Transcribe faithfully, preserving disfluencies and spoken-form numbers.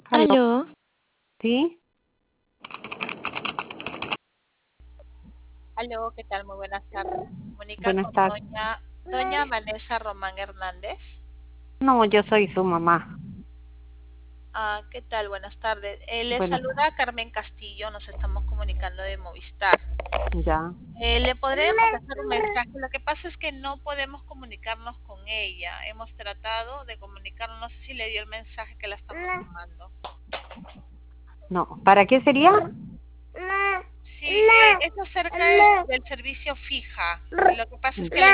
Aló, Aló, ¿sí? Aló, ¿qué tal? Muy buenas tardes. Comunica Buenas con tardes. doña, doña Vanessa Román Hernández. No, yo soy su mamá. Ah, ¿qué tal? Buenas tardes. Eh, le Buenas saluda tardes. Carmen Castillo, nos estamos comunicando de Movistar. Ya. Eh, le podríamos dejar un mensaje. Lo que pasa es que no podemos comunicarnos con ella. Hemos tratado de comunicarnos, no sé si le dio el mensaje que la estamos llamando. No, ¿para qué sería? Sí, eh, es acerca del, del servicio fija. Lo que pasa es que le